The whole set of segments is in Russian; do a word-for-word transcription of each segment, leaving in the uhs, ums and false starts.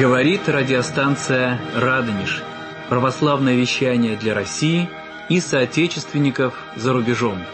Говорит радиостанция «Радонеж». Православное вещание для России и соотечественников за рубежом.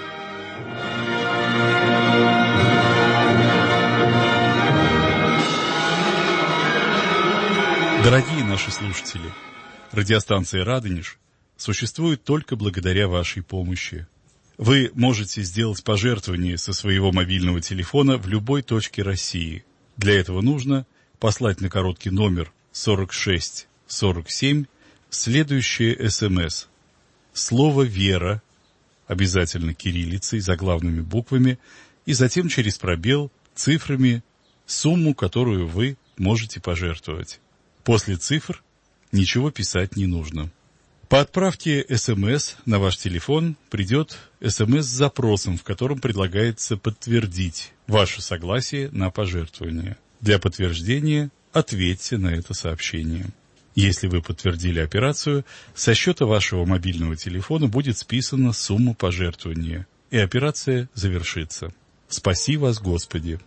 Дорогие наши слушатели, радиостанция «Радонеж» существует только благодаря вашей помощи. Вы можете сделать пожертвование со своего мобильного телефона в любой точке России. Для этого нужно послать на короткий номер сорок шесть сорок семь следующее СМС. Слово «Вера», обязательно кириллицей, заглавными буквами, и затем через пробел цифрами сумму, которую вы можете пожертвовать. После цифр ничего писать не нужно. По отправке СМС на ваш телефон придет СМС с запросом, в котором предлагается подтвердить ваше согласие на пожертвование. Для подтверждения ответьте на это сообщение. Если вы подтвердили операцию, со счета вашего мобильного телефона будет списана сумма пожертвования, и операция завершится. Спаси вас, Господи!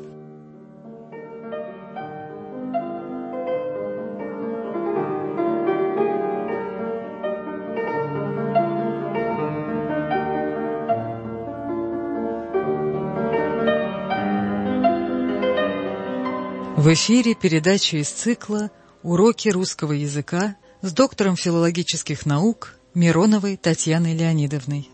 В эфире передача из цикла «Уроки русского языка» с доктором филологических наук Мироновой Татьяной Леонидовной.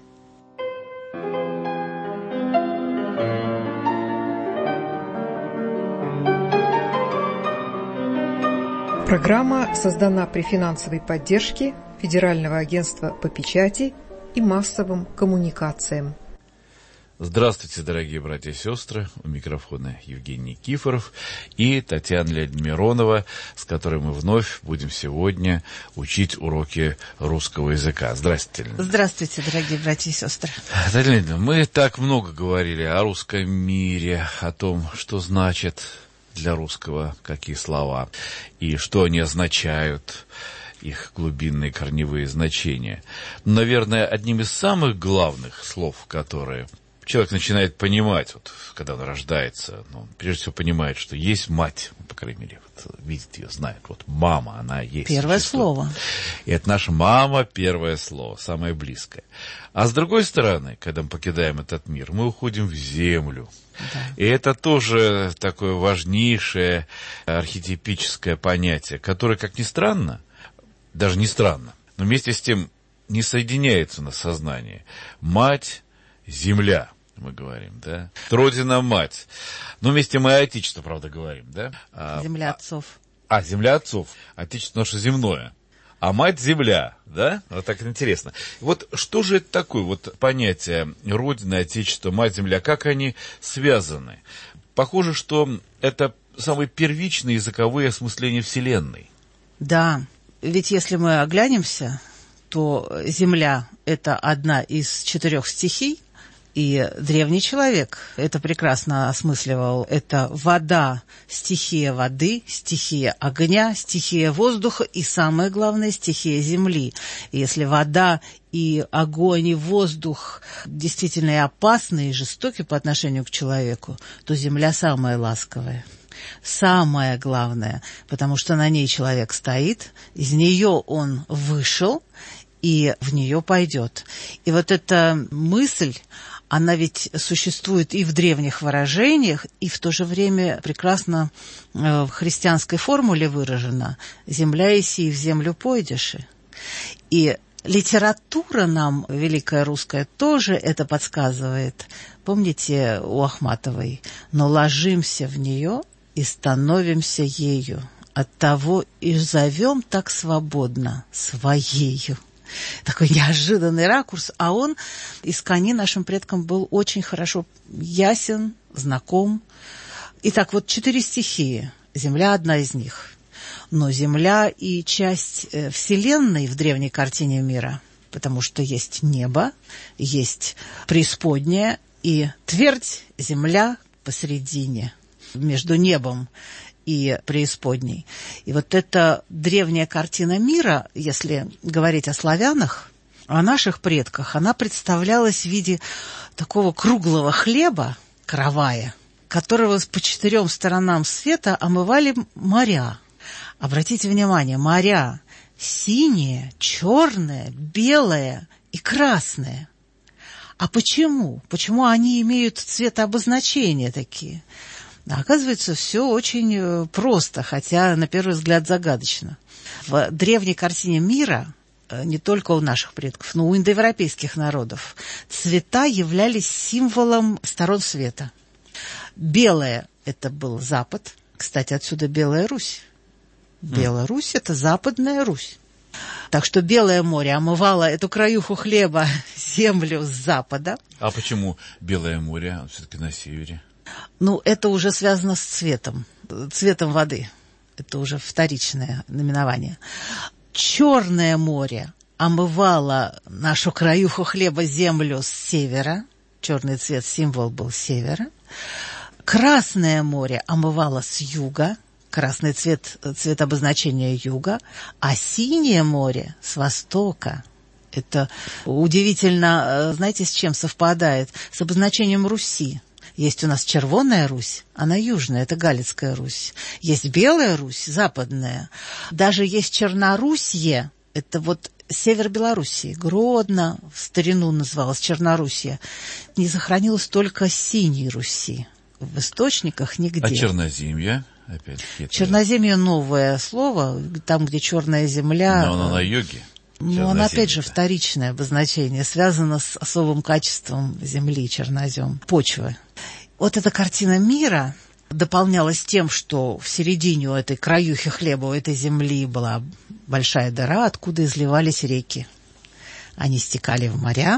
Программа создана при финансовой поддержке Федерального агентства по печати и массовым коммуникациям. Здравствуйте, дорогие братья и сестры. У микрофона Евгений Никифоров и Татьяна Леонидовна Миронова, с которой мы вновь будем сегодня учить уроки русского языка. Здравствуйте, Леонидовна. Здравствуйте, дорогие братья и сестры. Татьяна Леонидовна, мы так много говорили о русском мире, о том, что значит для русского какие слова и что они означают, их глубинные корневые значения. Наверное, одним из самых главных слов, которые человек начинает понимать, вот, когда он рождается, ну, прежде всего понимает, что есть мать, по крайней мере, вот, видит ее, знает, вот мама, она есть. Первое существует. слово. И это наша мама, первое слово, самое близкое. А с другой стороны, когда мы покидаем этот мир, мы уходим в землю. Да. И это тоже такое важнейшее архетипическое понятие, которое, как ни странно, даже не странно, но вместе с тем не соединяется на сознании. Мать, земля, мы говорим, да? Родина-мать. Ну, вместе мы и отечество, правда, говорим, да? Земля отцов. А, земля отцов. Отечество наше земное. А мать земля, да? Вот так интересно. Вот что же это такое, вот понятие Родина, Отечество, мать, земля, как они связаны? Похоже, что это самые первичные языковые осмысления Вселенной. Да, ведь если мы оглянемся, то земля – это одна из четырех стихий, и древний человек это прекрасно осмысливал. Это вода, стихия воды, стихия огня, стихия воздуха и, самое главное, стихия земли. И если вода и огонь, и воздух действительно и опасны, и жестоки по отношению к человеку, то земля самая ласковая. Самое главное, потому что на ней человек стоит, из нее он вышел, и в нее пойдет. И вот эта мысль, она ведь существует и в древних выражениях, и в то же время прекрасно в христианской формуле выражена: «Земля еси, в землю пойдешь». И литература нам, великая русская, тоже это подсказывает. Помните у Ахматовой: «Но ложимся в нее и становимся ею, оттого и зовем так свободно своею». Такой неожиданный ракурс, а он искони нашим предкам был очень хорошо ясен, знаком. Итак, вот четыре стихии. Земля одна из них. Но земля и часть Вселенной в древней картине мира, потому что есть небо, есть преисподняя и твердь, земля посередине, между небом и преисподней. И вот эта древняя картина мира, если говорить о славянах, о наших предках, она представлялась в виде такого круглого хлеба, каравая, которого по четырем сторонам света омывали моря. Обратите внимание, моря синие, черное, белое и красное. А почему? Почему они имеют цветообозначения такие? Оказывается, все очень просто, хотя на первый взгляд загадочно. В древней картине мира, не только у наших предков, но у индоевропейских народов, цвета являлись символом сторон света. Белое – это был Запад. Кстати, отсюда Белая Русь. Белая Русь – это Западная Русь. Так что Белое море омывало эту краюху хлеба, землю с запада. А почему Белое море все-таки на севере? Ну, это уже связано с цветом, цветом воды. Это уже вторичное наименование. Черное море омывало нашу краюху хлеба, землю с севера. Черный цвет, символ был севера. Красное море омывало с юга. Красный цвет, цвет обозначения юга. А синее море с востока. Это удивительно, знаете, с чем совпадает? С обозначением Руси. Есть у нас Червоная Русь, она южная, это Галицкая Русь. Есть Белая Русь, западная. Даже есть Чернорусье, это вот север Белоруссии. Гродно в старину называлось Чернорусье. Не сохранилось только Синей Руси. В источниках нигде. А Черноземье? Опять-таки. Черноземье новое слово, там, где черная земля. Но оно на юге. Ну, оно, опять же, вторичное обозначение, связано с особым качеством земли, чернозем, почвы. Вот эта картина мира дополнялась тем, что в середине у этой краюхи хлеба, у этой земли была большая дыра, откуда изливались реки. Они стекали в моря,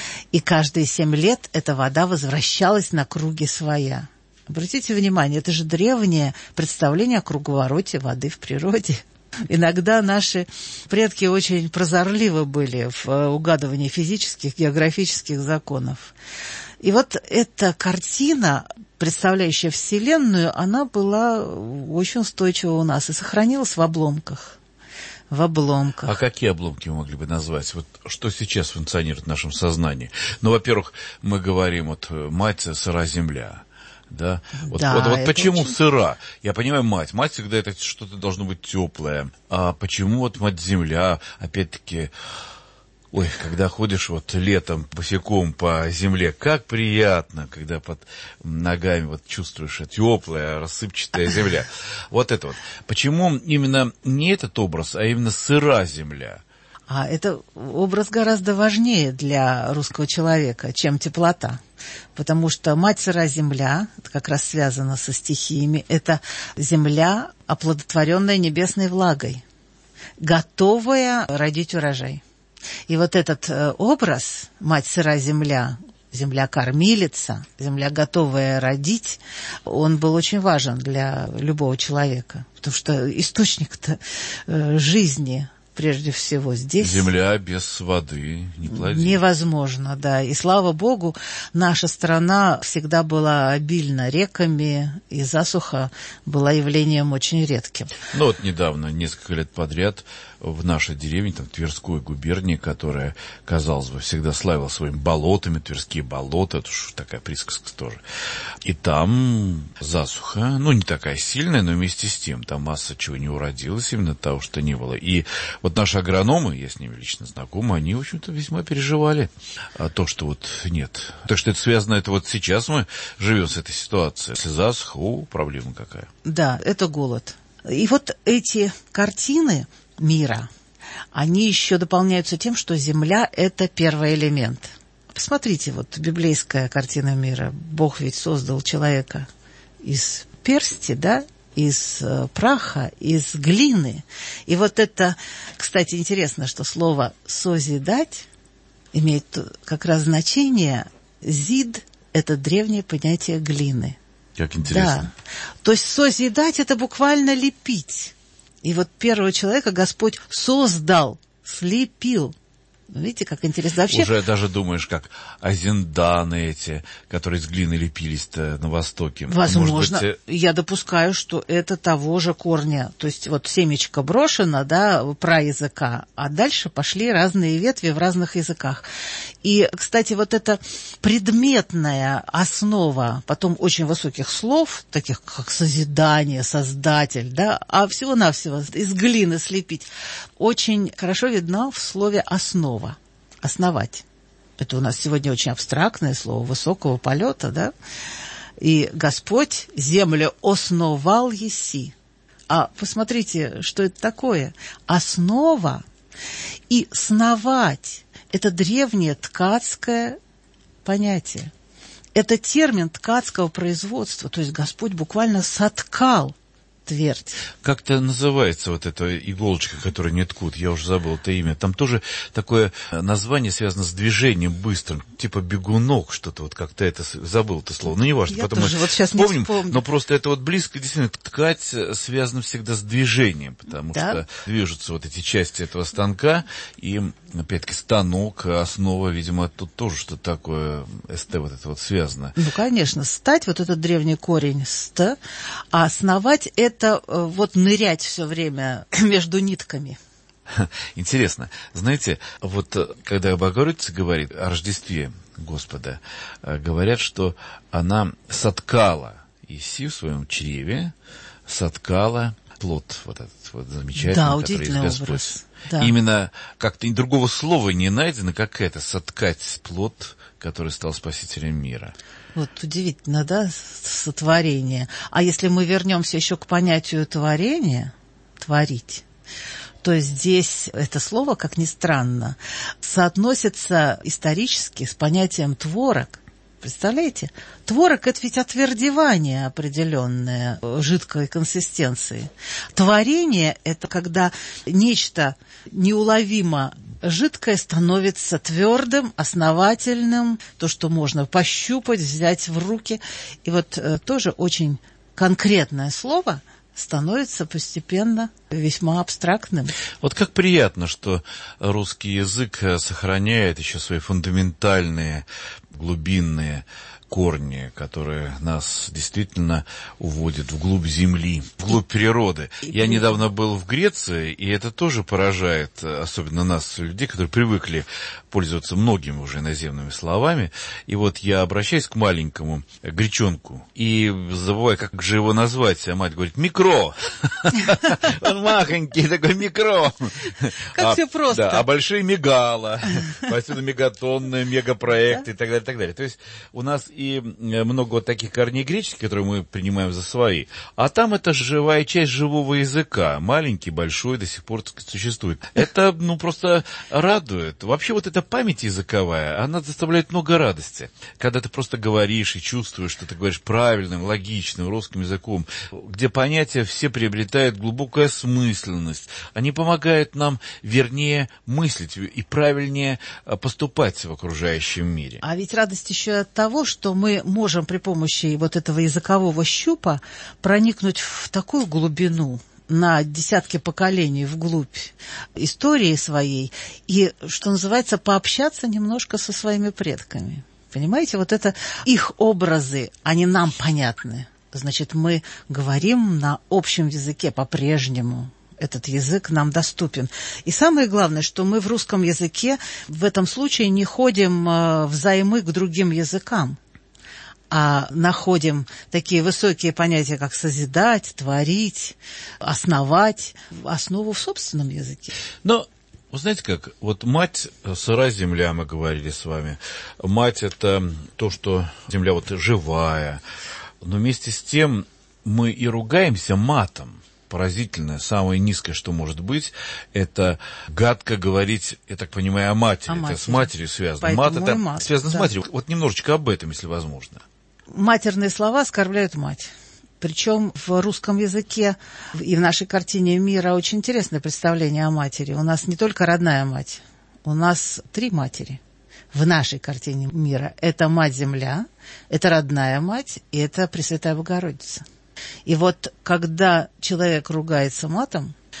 и каждые семь лет эта вода возвращалась на круги своя. Обратите внимание, это же древнее представление о круговороте воды в природе. Иногда наши предки очень прозорливы были в угадывании физических, географических законов. И вот эта картина, представляющая Вселенную, она была очень устойчива у нас и сохранилась в обломках. В обломках. А какие обломки мы могли бы назвать? Вот что сейчас функционирует в нашем сознании? Ну, во-первых, мы говорим, вот мать – сыра земля. Да, вот, да, вот, вот почему очень... сыра? Я понимаю, мать. Мать всегда это что-то должно быть теплое. А почему вот мать-земля, опять-таки, ой, когда ходишь вот летом босиком по земле, как приятно, когда под ногами вот чувствуешь теплая, рассыпчатая земля. Вот это вот. Почему именно не этот образ, а именно сыра земля? А это образ гораздо важнее для русского человека, чем теплота. Потому что мать сыра земля, это как раз связано со стихиями, это земля, оплодотворенная небесной влагой, готовая родить урожай. И вот этот образ, мать сыра земля, земля-кормилица, земля, готовая родить, он был очень важен для любого человека. Потому что источник-то жизни прежде всего здесь. Земля без воды не плодит. Невозможно, да. И слава богу, наша страна всегда была обильна реками, и засуха была явлением очень редким. Ну вот недавно, несколько лет подряд, в нашей деревне, там, Тверской губернии, которая, казалось бы, всегда славила своими болотами, Тверские болота, это уж такая присказка тоже. И там засуха, ну, не такая сильная, но вместе с тем, там масса чего не уродилось, именно того, что не было. И вот наши агрономы, я с ними лично знаком, они, в общем-то, весьма переживали а то, что вот нет. Так что это связано, это вот сейчас мы живем с этой ситуацией. Если засуха, о, проблема какая. Да, это голод. И вот эти картины мира, они еще дополняются тем, что земля – это первый элемент. Посмотрите, вот библейская картина мира. Бог ведь создал человека из персти, да, из э, праха, из глины. И вот это, кстати, интересно, что слово «созидать» имеет как раз значение «зид» – это древнее понятие глины. Как интересно. Да. То есть «созидать» – это буквально лепить. И вот первого человека Господь создал, слепил Видите, как интересно. Вообще... Уже даже думаешь, как азинданы эти, которые из глины лепились-то на Востоке. Возможно. Быть... Я допускаю, что это того же корня. То есть вот семечко брошено, да, праязыка, а дальше пошли разные ветви в разных языках. И, кстати, вот эта предметная основа потом очень высоких слов, таких как созидание, создатель, да, а всего-навсего из глины слепить, очень хорошо видна в слове «основа». Основать. Это у нас сегодня очень абстрактное слово, высокого полета, да? И Господь землю основал еси. А посмотрите, что это такое. Основа и сновать – это древнее ткацкое понятие. Это термин ткацкого производства. То есть Господь буквально соткал твердь. Как-то называется вот эта иголочка, которую не ткут, я уже забыл это имя. Там тоже такое название связано с движением быстрым, типа бегунок, что-то вот как-то это, забыл это слово. Ну, не важно, я потом мы вот сейчас вспомним, не вспомню. Но просто это вот близко, действительно, ткать связано всегда с движением, потому да? что движутся вот эти части этого станка, и, опять-таки, станок, основа, видимо, тут тоже что-то такое, ст вот это вот связано. Ну, конечно, стать, вот этот древний корень ст, а основать это это вот нырять все время между нитками. Интересно. Знаете, вот когда Богородица говорит о Рождестве Господа, говорят, что она соткала Иси в своем чреве, соткала плод вот этот вот замечательный, да, который есть Господь. Образ. Да. Именно как-то другого слова не найдено, как это, соткать плод, который стал спасителем мира. Вот удивительно, да, сотворение. А если мы вернемся еще к понятию творения, творить, то здесь это слово, как ни странно, соотносится исторически с понятием творог. Представляете? Творог – это ведь отвердевание определенное жидкой консистенции. Творение – это когда нечто неуловимо жидкое становится твердым, основательным, то, что можно пощупать, взять в руки. И вот э, тоже очень конкретное слово становится постепенно весьма абстрактным. Вот как приятно, что русский язык сохраняет еще свои фундаментальные, глубинные корни, которые нас действительно уводят вглубь земли, вглубь природы. Я недавно был в Греции, и это тоже поражает, особенно нас, людей, которые привыкли пользоваться многими уже иноземными словами. И вот я обращаюсь к маленькому гречонку и забываю, как же его назвать, а мать говорит: «Микро». Он махонький такой, микро. Как все просто. А большие мегало. Отсюда мегатонные, мегапроекты и так далее, и так далее. То есть у нас и много вот таких корней греческих, которые мы принимаем за свои. А там это живая часть живого языка. Маленький, большой, до сих пор существует. Это, ну, просто радует. Вообще вот эта память языковая, она доставляет много радости. Когда ты просто говоришь и чувствуешь, что ты говоришь правильным, логичным русским языком, где понятия все приобретают глубокую осмысленность. Они помогают нам вернее мыслить и правильнее поступать в окружающем мире. А ведь радость еще от того, что мы можем при помощи вот этого языкового щупа проникнуть в такую глубину, на десятки поколений вглубь истории своей, и, что называется, пообщаться немножко со своими предками. Понимаете, вот это их образы, они нам понятны. Значит, мы говорим на общем языке по-прежнему. Этот язык нам доступен. И самое главное, что мы в русском языке в этом случае не ходим взаймы к другим языкам, а находим такие высокие понятия, как созидать, творить, основать, основу в собственном языке. Но, вы знаете как, вот мать, сыра земля, мы говорили с вами, мать — это то, что земля вот живая, но вместе с тем мы и ругаемся матом. Поразительное, самое низкое, что может быть, это гадко говорить, я так понимаю, о матери. О это матери. С матерью связано. Поэтому мат это мат, связано да. с матерью. Вот немножечко об этом, если возможно. Матерные слова оскорбляют мать. Причем в русском языке и в нашей картине мира очень интересное представление о матери. У нас не только родная мать, у нас три матери. В нашей картине мира это Мать-Земля, это родная мать и это Пресвятая Богородица. И вот когда человек ругается матом,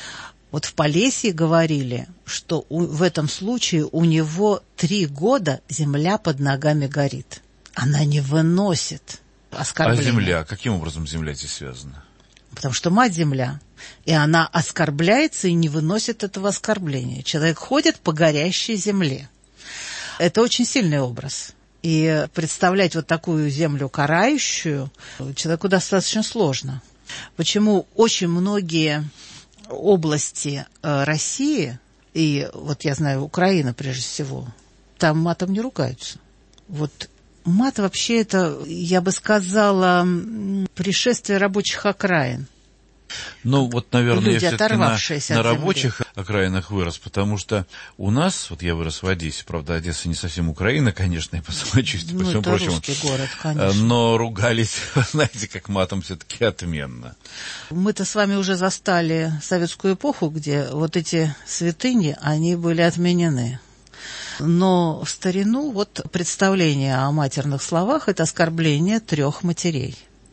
Вот в Полесье говорили, что у, в этом случае у него три года земля под ногами горит. Она не выносит оскорбления. А земля? Каким образом земля здесь связана? Потому что мать земля, и она оскорбляется и не выносит этого оскорбления. Человек ходит по горящей земле. Это очень сильный образ. И представлять вот такую землю карающую человеку достаточно сложно. Почему очень многие области России, и вот я знаю, Украина прежде всего, там матом не ругаются. Вот мат вообще это, я бы сказала, пришествие рабочих окраин. Ну, вот, наверное, Люди, я все-таки на, на рабочих земли. окраинах вырос, потому что у нас, вот я вырос в Одессе, правда, Одесса не совсем Украина, конечно, и по самочувствию, ну, по всему это прочему. Русский город, конечно. Но ругались, знаете, как матом все-таки отменно. Мы-то с вами уже застали советскую эпоху, где вот эти святыни, они были отменены. Но в старину вот представление о матерных словах – это оскорбление трех матерей.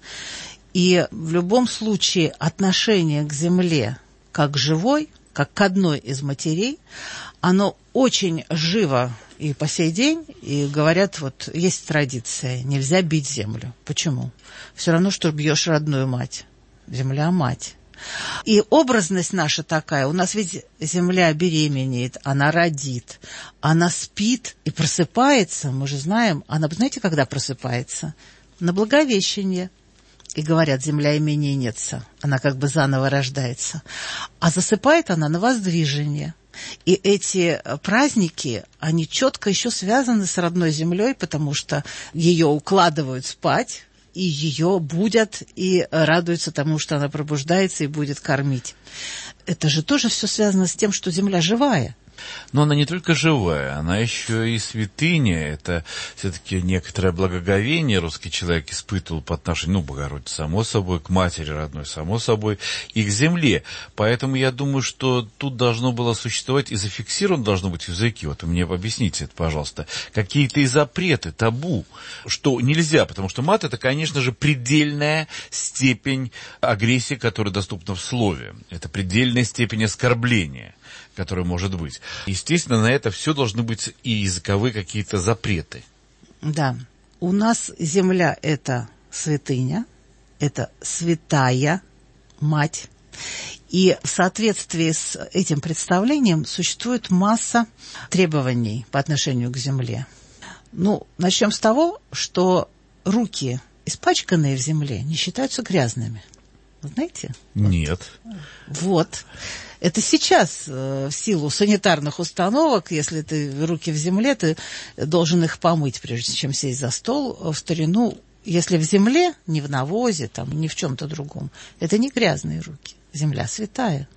И в любом случае отношение к земле как к живой, как к одной из матерей, оно очень живо и по сей день. И говорят, вот есть традиция, нельзя бить землю. Почему? Все равно, что бьешь родную мать. Земля – мать. И образность наша такая, у нас ведь земля беременеет, она родит, она спит и просыпается, мы же знаем, она, знаете, когда просыпается? На Благовещение. И говорят, земля именинница, она как бы заново рождается. А засыпает она на Воздвижение. И эти праздники, они четко еще связаны с родной землей, потому что ее укладывают спать, и ее будят, и радуются тому, что она пробуждается и будет кормить. Это же тоже все связано с тем, что земля живая. Но она не только живая, она еще и святыня. Это все-таки некоторое благоговение русский человек испытывал по отношению, ну, Богородице, само собой, к матери родной, само собой, и к земле. Поэтому я думаю, что тут должно было существовать и зафиксировано должно быть в языке. Вот вы мне объясните это, пожалуйста. Какие-то и запреты, табу, что нельзя, потому что мат – это, конечно же, предельная степень агрессии, которая доступна в слове. Это предельная степень оскорбления, которое может быть. Естественно, на это все должны быть и языковые какие-то запреты. Да. У нас земля – это святыня, это святая мать. И в соответствии с этим представлением существует масса требований по отношению к земле. Ну, начнем с того, что руки, испачканные в земле, не считаются грязными. Вы знаете? Нет. Вот. Это сейчас, в силу санитарных установок, если ты руки в земле, ты должен их помыть, прежде чем сесть за стол. В старину, если в земле, не в навозе, там, не в чем-то другом, это не грязные руки. Земля святая.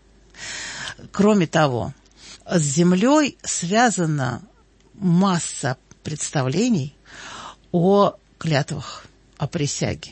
Кроме того, с землей связана масса представлений о клятвах, о присяге.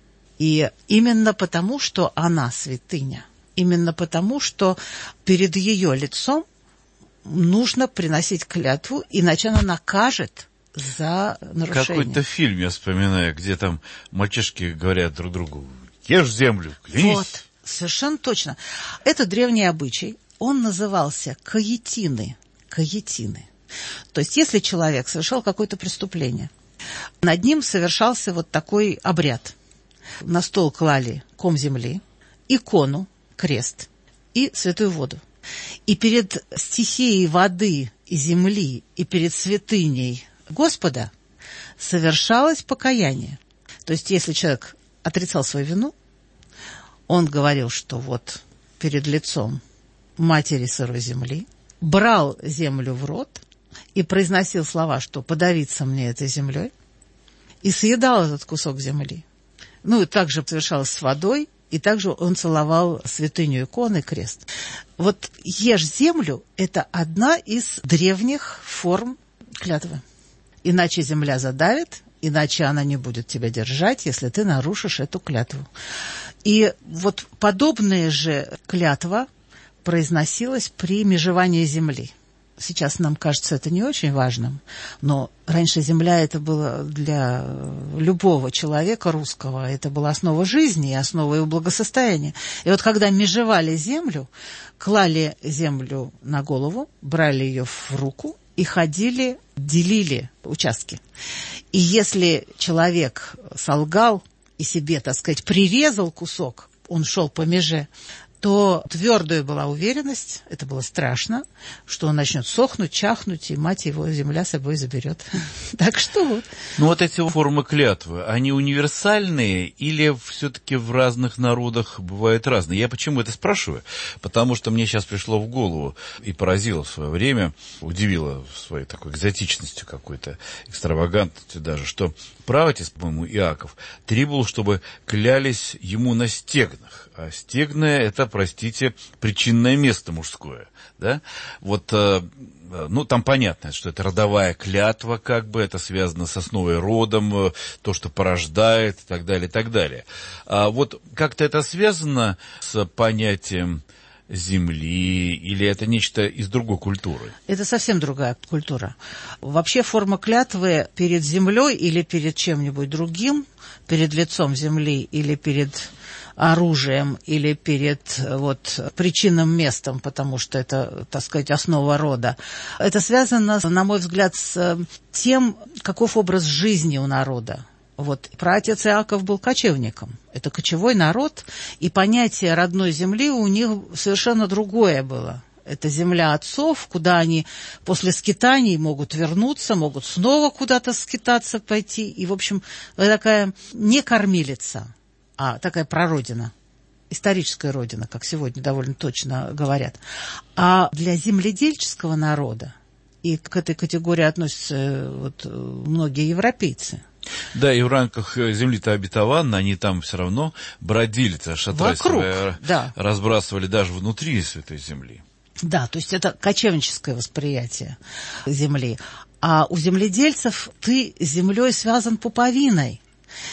И именно потому, что она святыня, именно потому, что перед ее лицом нужно приносить клятву, иначе она накажет за нарушение. Какой-то фильм я вспоминаю, где там мальчишки говорят друг другу: ешь землю, клянись. Вот, совершенно точно. Это древний обычай, он назывался каетины. Каетины. То есть, если человек совершал какое-то преступление, над ним совершался вот такой обряд. На стол клали ком земли, икону, крест и святую воду. И перед стихией воды и земли, и перед святыней Господа совершалось покаяние. То есть, если человек отрицал свою вину, он говорил, что вот перед лицом матери сырой земли, брал землю в рот и произносил слова, что подавиться мне этой землей, и съедал этот кусок земли. Ну, и также совершалось с водой, и также он целовал святыню иконы, крест. Вот ешь землю – это одна из древних форм клятвы. Иначе земля задавит, иначе она не будет тебя держать, если ты нарушишь эту клятву. И вот подобная же клятва произносилась при межевании земли. Сейчас нам кажется это не очень важным, но раньше земля это было для любого человека русского, это была основа жизни и основа его благосостояния. И вот когда межевали землю, клали землю на голову, брали ее в руку и ходили, делили участки. И если человек солгал и себе, так сказать, прирезал кусок, он шел по меже, то твердая была уверенность, это было страшно, что он начнет сохнуть, чахнуть, и мать его земля с собой заберет. Так что вот. Ну вот эти формы клятвы, они универсальные или все-таки в разных народах бывают разные? Я почему это спрашиваю? Потому что мне сейчас пришло в голову и поразило в свое время, удивило своей такой экзотичностью какой-то, экстравагантностью даже, что праотец, по-моему, Иаков, требовал, чтобы клялись ему на стегнах. А стегны – это, простите, причинное место мужское. Да? Вот, ну, там понятно, что это родовая клятва, как бы, это связано с основой родом, то, что порождает, и так далее, и так далее. А вот как-то это связано с понятием земли, или это нечто из другой культуры? Это совсем другая культура. Вообще форма клятвы перед землей или перед чем-нибудь другим, перед лицом земли или перед оружием, или перед вот, причинным местом, потому что это, так сказать, основа рода. Это связано, на мой взгляд, с тем, каков образ жизни у народа. Вот, праотец Иаков был кочевником. Это кочевой народ, и понятие родной земли у них совершенно другое было. Это земля отцов, куда они после скитаний могут вернуться, могут снова куда-то скитаться, пойти. И, в общем, такая не кормилица, а такая прародина, историческая родина, как сегодня довольно точно говорят. А для земледельческого народа, и к этой категории относятся вот, многие европейцы. Да, и в рамках земли-то обетованной, они там все равно бродили, шатры свои, да, разбрасывали даже внутри Святой Земли. Да, то есть это кочевническое восприятие земли. А у земледельцев ты с землей связан пуповиной,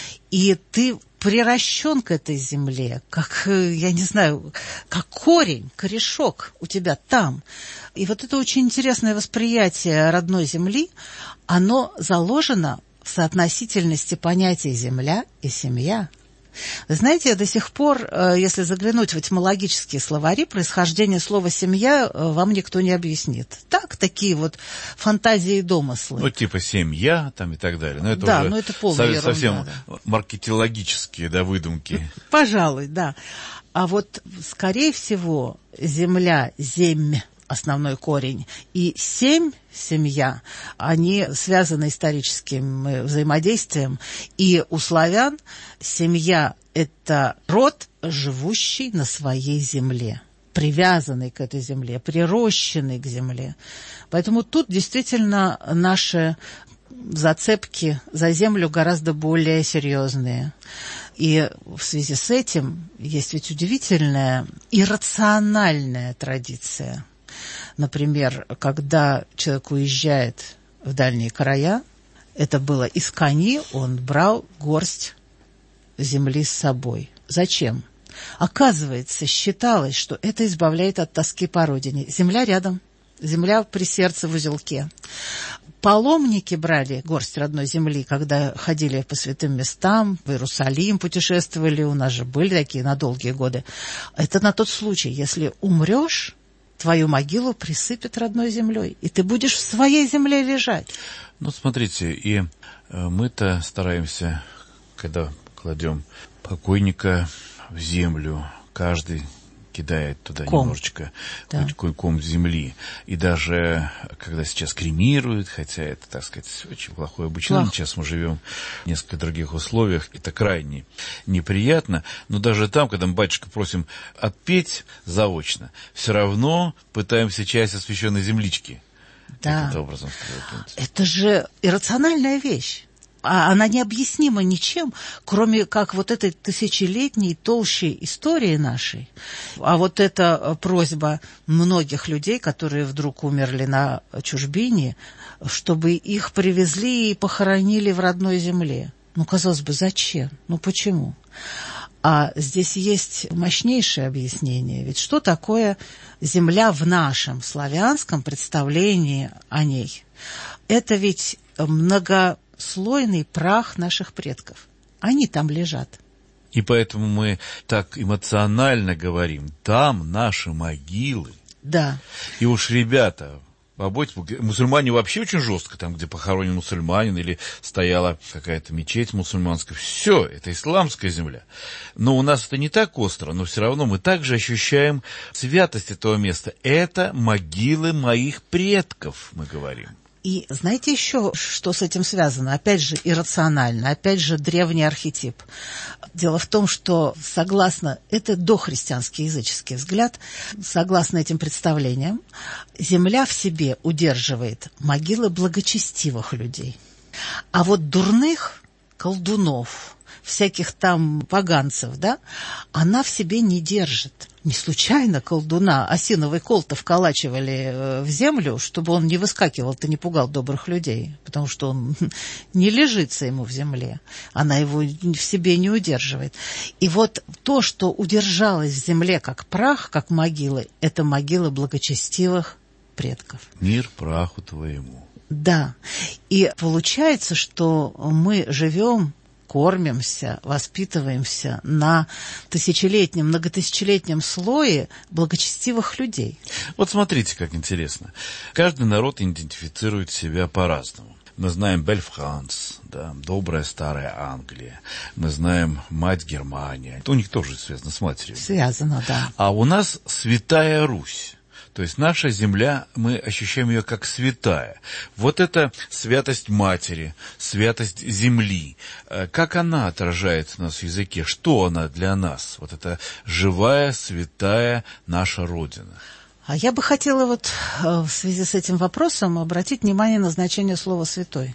и ты приращен к этой земле, как, я не знаю, как корень, корешок у тебя там. И вот это очень интересное восприятие родной земли, оно заложено в соотносительности понятий «земля» и «семья». Вы знаете, до сих пор, если заглянуть в этимологические словари, происхождение слова «семья» вам никто не объяснит. Так, такие вот фантазии и домыслы. Ну, типа «семья» там и так далее. Но это да, уже но это полная ерунда, совсем да. маркетологические, да, выдумки. Пожалуй, да. А вот, скорее всего, «земля», «земь», основной корень, и семь, семья, они связаны историческим взаимодействием. И у славян семья – это род, живущий на своей земле, привязанный к этой земле, прирощенный к земле. Поэтому тут действительно наши зацепки за землю гораздо более серьезные. И в связи с этим есть ведь удивительная иррациональная традиция. Например, когда человек уезжает в дальние края, это было из кони, он брал горсть земли с собой. Зачем? Оказывается, считалось, что это избавляет от тоски по родине. Земля рядом, земля при сердце в узелке. Паломники брали горсть родной земли, когда ходили по святым местам, в Иерусалим путешествовали, у нас же были такие на долгие годы. Это на тот случай, если умрешь, твою могилу присыпят родной землей, и ты будешь в своей земле лежать. Ну, смотрите, и мы-то стараемся, когда кладем покойника в землю, каждый кидает туда ком. немножечко, да. хоть ком земли. И даже, когда сейчас кремируют, хотя это, так сказать, очень плохое обычай, сейчас мы живем в несколько других условиях, это крайне неприятно, но даже там, когда мы батюшка просим отпеть заочно, все равно пытаемся часть освященной землички да. каким-то образом. Это же иррациональная вещь. А она необъяснима ничем, кроме как вот этой тысячелетней толщей истории нашей. А вот эта просьба многих людей, которые вдруг умерли на чужбине, чтобы их привезли и похоронили в родной земле. Ну, казалось бы, зачем? Ну, почему? А здесь есть мощнейшее объяснение. Ведь что такое земля в нашем славянском представлении о ней? Это ведь многослойный прах наших предков. Они там лежат. И поэтому мы так эмоционально говорим, там наши могилы. Да. И уж, ребята, побойте, мусульмане вообще очень жестко, там, где похоронен мусульманин, или стояла какая-то мечеть мусульманская, все, это исламская земля. Но у нас это не так остро, но все равно мы также ощущаем святость этого места. Это могилы моих предков, мы говорим. И знаете еще, что с этим связано? Опять же, иррационально, опять же, древний архетип. Дело в том, что согласно, это дохристианский языческий взгляд, согласно этим представлениям, земля в себе удерживает могилы благочестивых людей. А вот дурных колдунов, всяких там поганцев, да, она в себе не держит. Не случайно колдуна осиновый кол-то вколачивали в землю, чтобы он не выскакивал-то, не пугал добрых людей, потому что он не лежится ему в земле, она его в себе не удерживает. И вот то, что удержалось в земле как прах, как могилы, это могилы благочестивых предков. Мир праху твоему. Да, и получается, что мы живем, кормимся, воспитываемся на тысячелетнем, многотысячелетнем слое благочестивых людей. Вот смотрите, как интересно. Каждый народ идентифицирует себя по-разному. Мы знаем Бель-Франс, да, добрая старая Англия. Мы знаем мать Германия. Это у них тоже связано с матерью. Связано, да. А у нас Святая Русь. То есть наша земля, мы ощущаем ее как святая. Вот это святость матери, святость земли. Как она отражается у нас в языке? Что она для нас? Вот эта живая, святая наша Родина. А я бы хотела вот в связи с этим вопросом обратить внимание на значение слова «святой».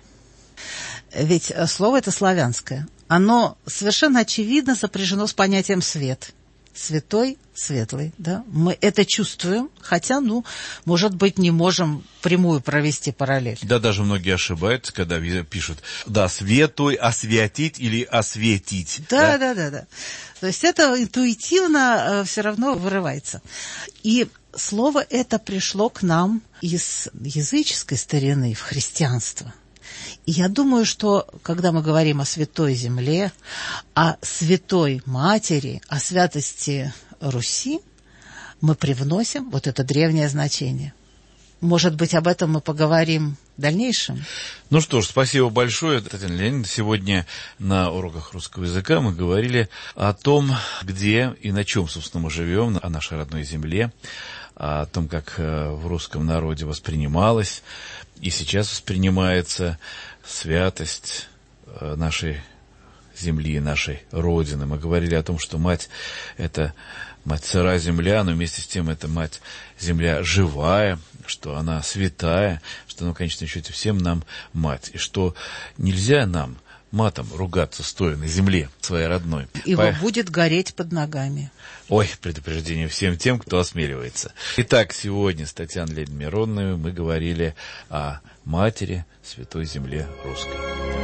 Ведь слово это славянское. Оно совершенно очевидно сопряжено с понятием «свет». Святой, светлый, да, мы это чувствуем, хотя, ну, может быть, не можем прямую провести параллель. Да, даже многие ошибаются, когда пишут, да, святой, освятить или осветить. Да, да, да, да, да. То есть это интуитивно э, все равно вырывается. И слово это пришло к нам из языческой старины в христианство. И я думаю, что, когда мы говорим о Святой Земле, о Святой Матери, о святости Руси, мы привносим вот это древнее значение. Может быть, об этом мы поговорим в дальнейшем? Ну что ж, спасибо большое, Татьяна Леонидовна. Сегодня на уроках русского языка мы говорили о том, где и на чем, собственно, мы живем, о нашей родной земле, о том, как в русском народе воспринималось и сейчас воспринимается святость нашей земли, нашей Родины. Мы говорили о том, что мать – это мать сыра земля, но вместе с тем это мать земля живая, что она святая, что она, в конечном счете, всем нам мать. И что нельзя нам матом ругаться, стоя на земле своей родной. Ибо По... будет гореть под ногами. Ой, предупреждение всем тем, кто осмеливается. Итак, сегодня с Татьяной Леонидовной Мироновой мы говорили о матери Святой Земле Русской.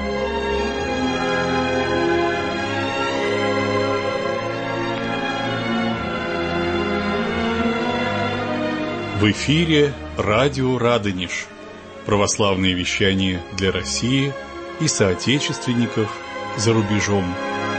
В эфире радио «Радонеж». Православные вещания для России и соотечественников за рубежом.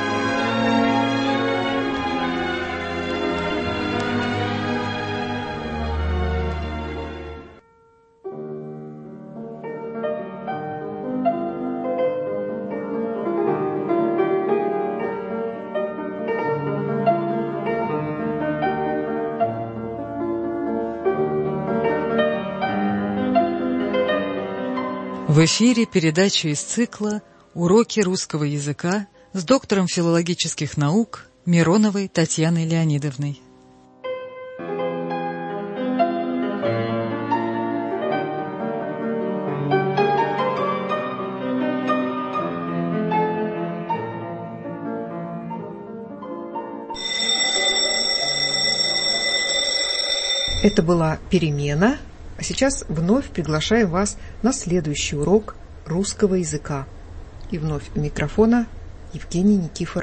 В эфире передача из цикла «Уроки русского языка» с доктором филологических наук Мироновой Татьяной Леонидовной. Это была перемена. А сейчас вновь приглашаем вас на следующий урок русского языка. И вновь у микрофона Евгений Никифоров.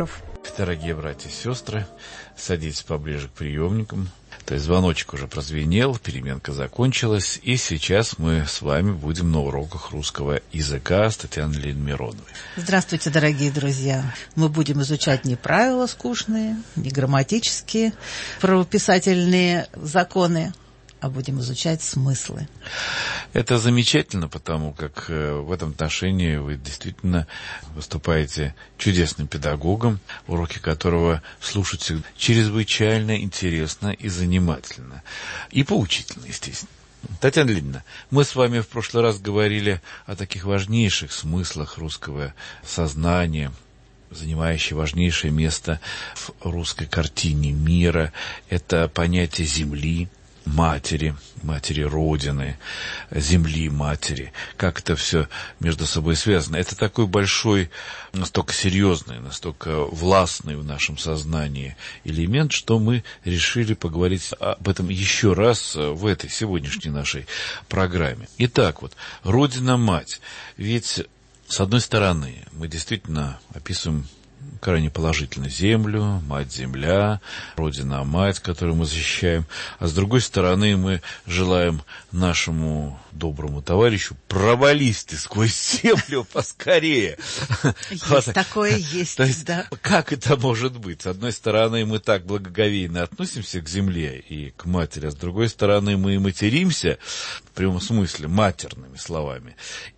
Дорогие братья и сестры, садитесь поближе к приемникам. То есть звоночек уже прозвенел, переменка закончилась, и сейчас мы с вами будем на уроках русского языка с Татьяной Леонидовной Мироновой. Здравствуйте, дорогие друзья! Мы будем изучать не правила скучные, не грамматические, правописательные законы, а будем изучать смыслы. Это замечательно, потому как в этом отношении вы действительно выступаете чудесным педагогом, уроки которого слушать чрезвычайно интересно и занимательно, и поучительно, естественно. Татьяна Леонидовна, мы с вами в прошлый раз говорили о таких важнейших смыслах русского сознания, занимающий важнейшее место в русской картине мира. Это понятие земли, матери, матери Родины, земли матери. Как это все между собой связано? Это такой большой, настолько серьезный, настолько властный в нашем сознании элемент, что мы решили поговорить об этом еще раз в этой сегодняшней нашей программе. Итак, вот, Родина-мать. Ведь, с одной стороны, мы действительно описываем крайне положительно землю, мать-земля, Родина-мать, которую мы защищаем. А с другой стороны, мы желаем нашему доброму товарищу провались ты сквозь землю поскорее. Есть такое, есть, да. Как это может быть? С одной стороны, мы так благоговейно относимся к земле и к матери, а с другой стороны, мы материмся, в прямом смысле, матерными словами,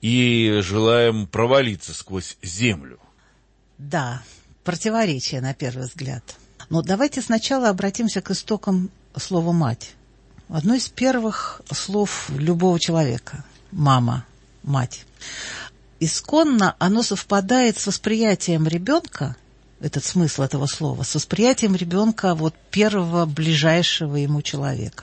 и желаем провалиться сквозь землю. Да, противоречие на первый взгляд. Но давайте сначала обратимся к истокам слова «мать». Одно из первых слов любого человека – мама, мать. Исконно оно совпадает с восприятием ребенка, этот смысл этого слова, с восприятием ребенка вот первого ближайшего ему человека.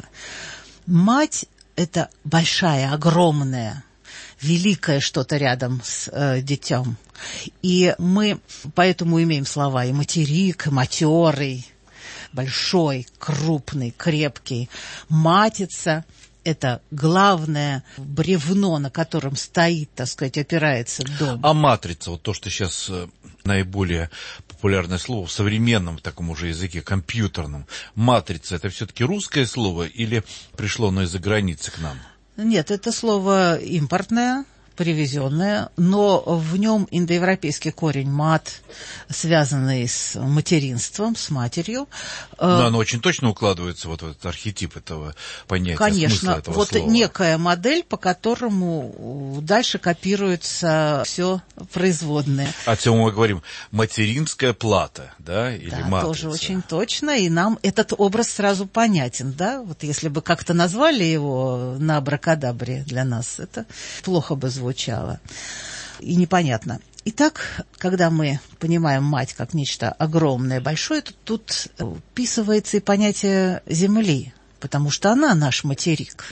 Мать – это большая, огромная, великое что-то рядом с э, детем. И мы поэтому имеем слова и материк, и матерый, большой, крупный, крепкий. Матица – это главное бревно, на котором стоит, так сказать, опирается дом. А матрица, вот то, что сейчас наиболее популярное слово в современном таком уже языке, компьютерном. Матрица – это все-таки русское слово или пришло оно из-за границы к нам? Нет, это слово импортное, привезенное, но в нем индоевропейский корень «мат», связанный с материнством, с матерью. Но оно очень точно укладывается вот в этот архетип этого понятия, конечно, смысла этого вот слова. Некая модель, по которому дальше копируется все производное. О чем мы говорим, материнская плата, да, или да, матрица. Тоже очень точно, и нам этот образ сразу понятен, да, вот если бы как-то назвали его на абракадабре для нас, это плохо бы звучало. звучало и непонятно. Итак, когда мы понимаем мать как нечто огромное, большое, то тут вписывается и понятие земли, потому что она наш материк.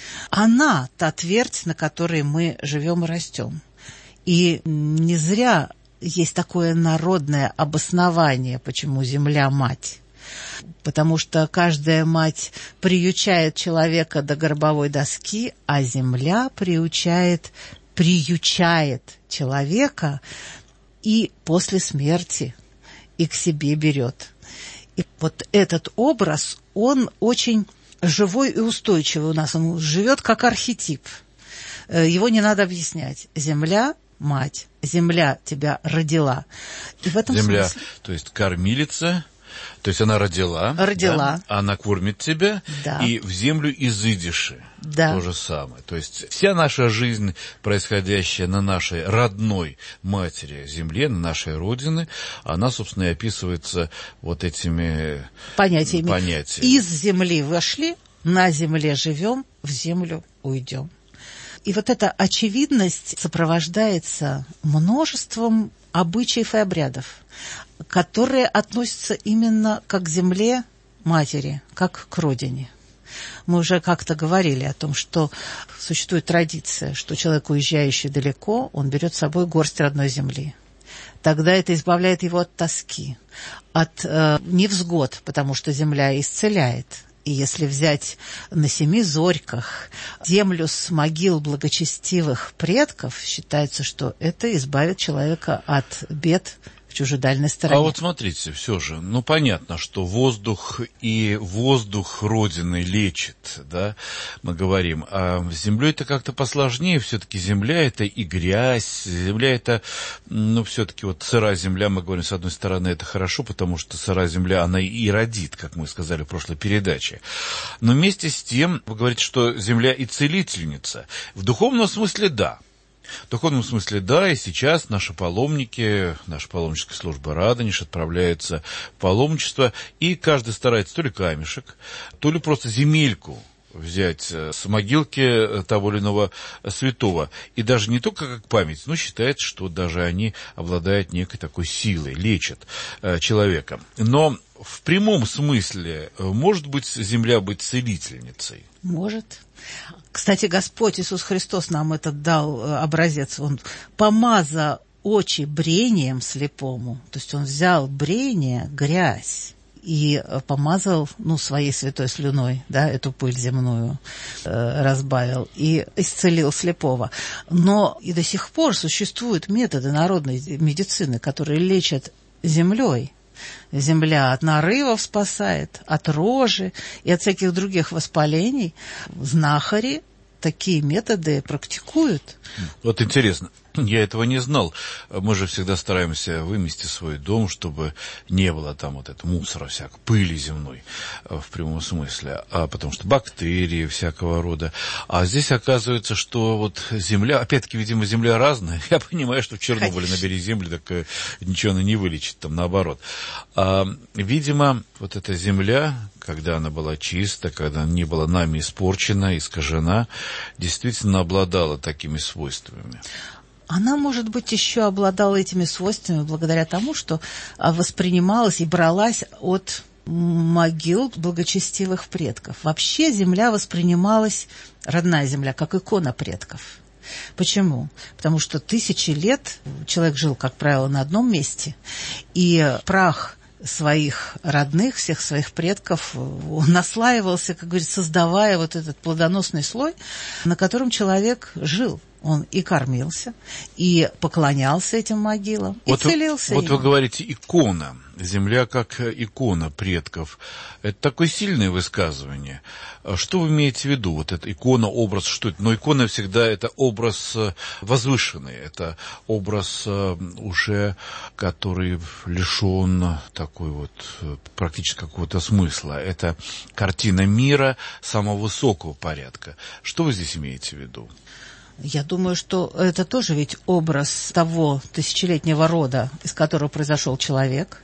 Она та твердь, на которой мы живем и растем. И не зря есть такое народное обоснование, почему земля мать. Потому что каждая мать приючает человека до гробовой доски, а земля приучает приючает человека и после смерти и к себе берет. И вот этот образ, он очень живой и устойчивый у нас, он живет как архетип. Его не надо объяснять. Земля – мать, земля тебя родила. И в этом земля, смысле... то есть кормилица. То есть она родила, родила. Да? Она кормит тебя, да. И в землю изыдешь. Да. То же самое. То есть вся наша жизнь, происходящая на нашей родной матери земле, на нашей родине, она, собственно, и описывается вот этими понятиями. понятиями. Из земли вошли, на земле живем, в землю уйдем. И вот эта очевидность сопровождается множеством обычаев и обрядов, которые относятся именно как к земле матери, как к родине. Мы уже как-то говорили о том, что существует традиция, что человек, уезжающий далеко, он берет с собой горсть родной земли. Тогда это избавляет его от тоски, от э, невзгод, потому что земля исцеляет. И если взять на семи зорьках землю с могил благочестивых предков, считается, что это избавит человека от бед в в чужедальной стороне. А вот смотрите, все же, ну понятно, что воздух и воздух Родины лечит, да, мы говорим, а с землей это как-то посложнее, все-таки земля это и грязь, земля это, ну все-таки вот сырая земля, мы говорим, с одной стороны это хорошо, потому что сырая земля, она и родит, как мы сказали в прошлой передаче, но вместе с тем, вы говорите, что земля и целительница, в духовном смысле да. В духовном смысле, да, и сейчас наши паломники, наша паломническая служба Радонеж отправляются в паломничество, и каждый старается то ли камешек, то ли просто земельку взять с могилки того или иного святого. И даже не только как память, но считается, что даже они обладают некой такой силой, лечат человека. Но в прямом смысле может быть земля быть целительницей? Может. Кстати, Господь Иисус Христос нам этот дал образец. Он помазал очи брением слепому. То есть он взял брение, грязь, и помазал, ну, своей святой слюной, да, эту пыль земную э, разбавил, и исцелил слепого. Но и до сих пор существуют методы народной медицины, которые лечат землей. Земля от нарывов спасает, от рожи и от всяких других воспалений. Знахари такие методы практикуют. Вот интересно, я этого не знал. Мы же всегда стараемся вымести свой дом, чтобы не было там вот этого мусора всякого, пыли земной в прямом смысле, а потому что бактерии всякого рода. А здесь оказывается, что вот земля, опять-таки, видимо, земля разная. Я понимаю, что в Чернобыле набери землю, так ничего она не вылечит, там наоборот. А, видимо, вот эта земля, когда она была чиста, когда она не была нами испорчена, искажена, действительно обладала такими свойствами. Она, может быть, еще обладала этими свойствами благодаря тому, что воспринималась и бралась от могил благочестивых предков. Вообще земля воспринималась, родная земля, как икона предков. Почему? Потому что тысячи лет человек жил, как правило, на одном месте, и прах своих родных, всех своих предков, он наслаивался, как говорится, создавая вот этот плодоносный слой, на котором человек жил. Он и кормился, и поклонялся этим могилам, и вот целился. Вы, вот им. вы говорите икона, земля как икона предков. Это такое сильное высказывание. Что вы имеете в виду? Вот эта икона, образ, что это? Но икона всегда это образ возвышенный, это образ уже, который лишен такой вот практически какого-то смысла. Это картина мира самого высокого порядка. Что вы здесь имеете в виду? Я думаю, что это тоже ведь образ того тысячелетнего рода, из которого произошел человек.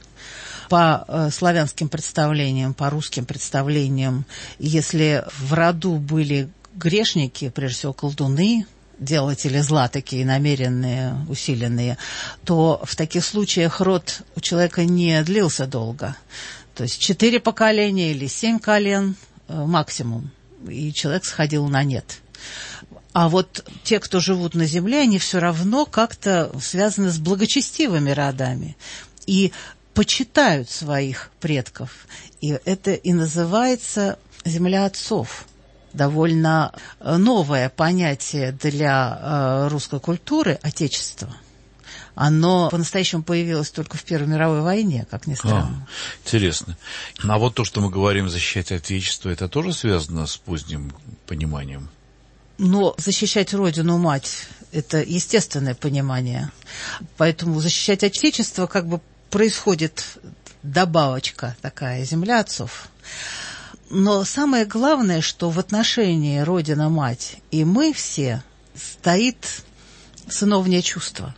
По э, славянским представлениям, по русским представлениям, если в роду были грешники, прежде всего колдуны, делатели зла такие намеренные, усиленные, то в таких случаях род у человека не длился долго. То есть четыре поколения или семь колен э, максимум, и человек сходил на нет. А вот те, кто живут на земле, они все равно как-то связаны с благочестивыми родами и почитают своих предков. И это и называется земля отцов. Довольно новое понятие для русской культуры – отечество. Оно по-настоящему появилось только в Первой мировой войне, как ни странно. А, интересно. А вот то, что мы говорим «защищать отечество», это тоже связано с поздним пониманием? Но защищать родину, мать – это естественное понимание. Поэтому защищать отечество как бы происходит добавочка такая, земля отцов. Но самое главное, что в отношении родина-мать и мы все стоит сыновнее чувство.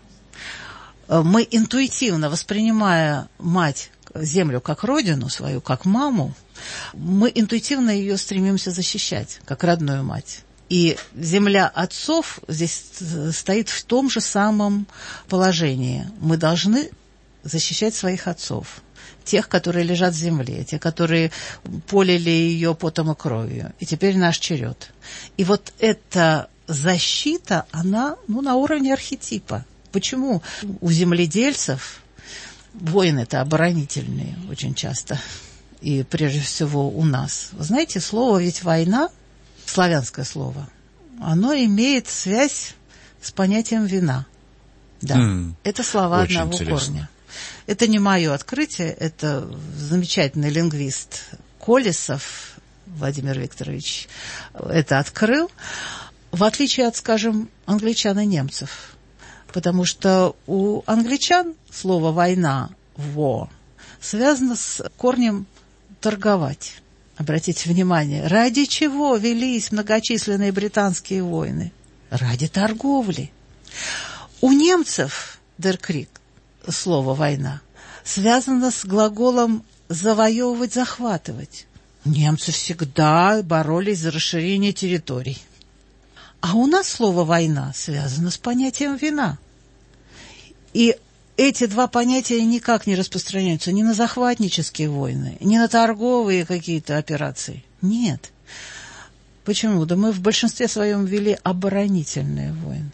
Мы интуитивно, воспринимая мать, землю как родину свою, как маму, мы интуитивно ее стремимся защищать, как родную мать. И земля отцов здесь стоит в том же самом положении. Мы должны защищать своих отцов, тех, которые лежат в земле, те, которые полили ее потом и кровью. И теперь наш черед. И вот эта защита, она ну, на уровне архетипа. Почему у земледельцев войны-то оборонительные очень часто, и прежде всего у нас? Вы знаете, слово ведь «война», славянское слово, оно имеет связь с понятием вина. Да, mm, это слова одного интересно. корня. Это не мое открытие, это замечательный лингвист Колесов Владимир Викторович это открыл, в отличие от, скажем, англичан и немцев. Потому что у англичан слово «война» «war» связано с корнем «торговать». Обратите внимание, ради чего велись многочисленные британские войны? Ради торговли. У немцев «der Krieg» слово «война» связано с глаголом «завоевывать», «захватывать». Немцы всегда боролись за расширение территорий. А у нас слово «война» связано с понятием «вина». И эти два понятия никак не распространяются ни на захватнические войны, ни на торговые какие-то операции. Нет. Почему? Да мы в большинстве своем вели оборонительные войны.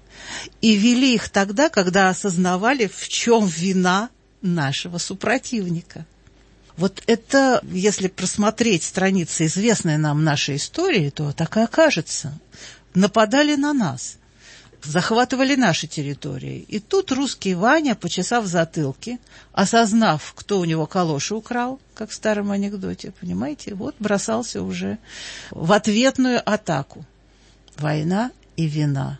И вели их тогда, когда осознавали, в чем вина нашего супротивника. Вот это, если просмотреть страницы известной нам нашей истории, то так и окажется. Нападали на нас. Захватывали наши территории. И тут русский Ваня, почесав затылки, осознав, кто у него калоши украл, как в старом анекдоте, понимаете, вот бросался уже в ответную атаку. Война и вина.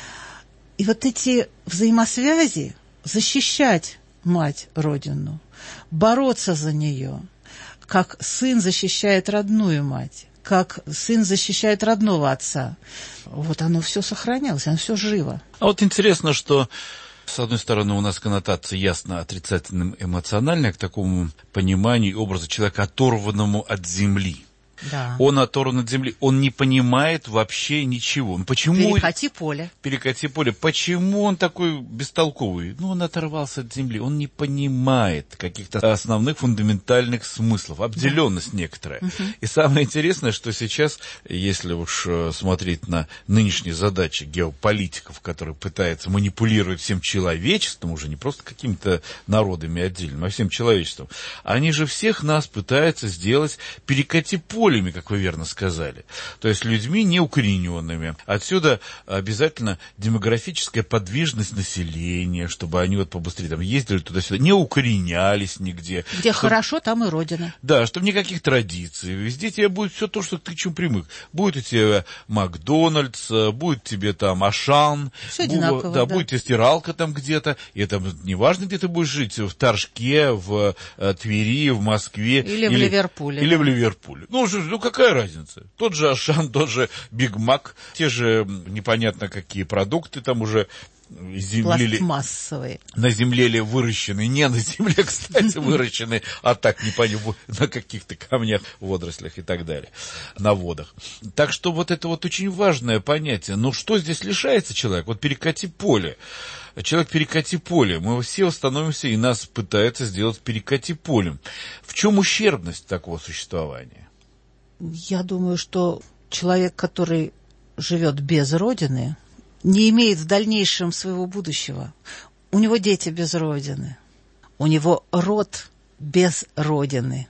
И вот эти взаимосвязи, защищать мать Родину, бороться за нее, как сын защищает родную мать, как сын защищает родного отца. Вот оно все сохранялось, оно все живо. А вот интересно, что, с одной стороны, у нас коннотация ясно отрицательным, эмоциональная к такому пониманию образа человека, оторванному от земли. Да. Он оторван от земли, он не понимает вообще ничего. Почему... Перекати поле. Перекати поле. Почему он такой бестолковый? Ну, он оторвался от земли, он не понимает каких-то основных фундаментальных смыслов, обделенность да. некоторая. Угу. И самое интересное, что сейчас, если уж смотреть на нынешние задачи геополитиков, которые пытаются манипулировать всем человечеством, уже не просто какими-то народами отдельными, а всем человечеством, они же всех нас пытаются сделать перекати поле, как вы верно сказали. То есть людьми неукорененными. Отсюда обязательно демографическая подвижность населения, чтобы они вот побыстрее там ездили туда-сюда, не укоренялись нигде. Где чтобы... хорошо, там и родина. Да, чтобы никаких традиций. Везде тебе будет все то, что ты к чему привык. Будет у тебя Макдональдс, будет тебе там Ашан, все одинаково, да, да. будет тебе стиралка там где-то. И это неважно, где ты будешь жить, в Торжке, в Твери, в Москве. Или, или в Ливерпуле. Или да. в Ливерпуле. Ну, Ну, какая разница? Тот же Ашан, тот же Биг Мак, те же непонятно какие продукты там уже землели, пластмассовые. На земле ли выращены, не на земле, кстати, выращены, а так не понятно, на каких-то камнях, водорослях и так далее, на водах. Так что вот это вот очень важное понятие. Но что здесь лишается человек? Вот перекати поле. Человек перекати поле. Мы все становимся, и нас пытаются сделать перекати полем. В чем ущербность такого существования? Я думаю, что человек, который живет без родины, не имеет в дальнейшем своего будущего. У него дети без родины, у него род без родины.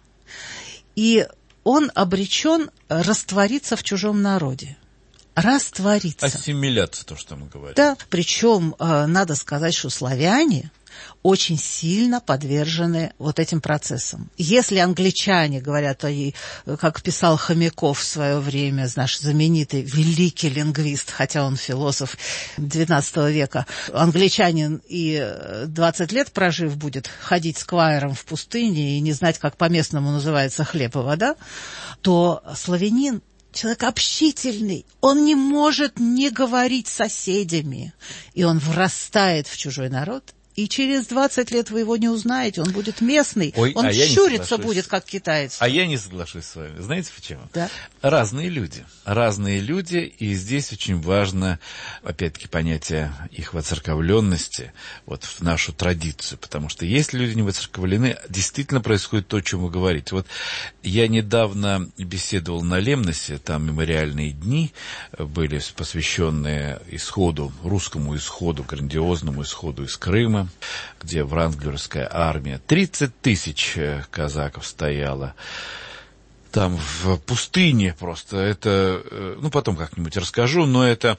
И он обречен раствориться в чужом народе. Раствориться. Ассимиляция, то, что мы говорим. Да, причем надо сказать, что славяне очень сильно подвержены вот этим процессам. Если англичане говорят, о, как писал Хомяков в свое время, наш знаменитый великий лингвист, хотя он философ двенадцатого века, англичанин и двадцать лет прожив будет ходить сквайром в пустыне и не знать, как по-местному называется хлеб и вода, то славянин человек общительный, он не может не говорить с соседями, и он врастает в чужой народ. И через двадцать лет вы его не узнаете, он будет местный, Ой, он а щуриться будет, как китаец. А я не соглашусь с вами. Знаете почему? Да. Разные люди. Разные люди, и здесь очень важно, опять-таки, понятие их воцерковленности вот в нашу традицию, потому что если люди не воцерковлены, действительно происходит то, о чем вы говорите. Вот я недавно беседовал на Лемносе, там мемориальные дни были посвященные исходу, русскому исходу, грандиозному исходу из Крыма, где врангелевская армия, тридцать тысяч казаков стояло. Там в пустыне просто, это, ну, потом как-нибудь расскажу, но это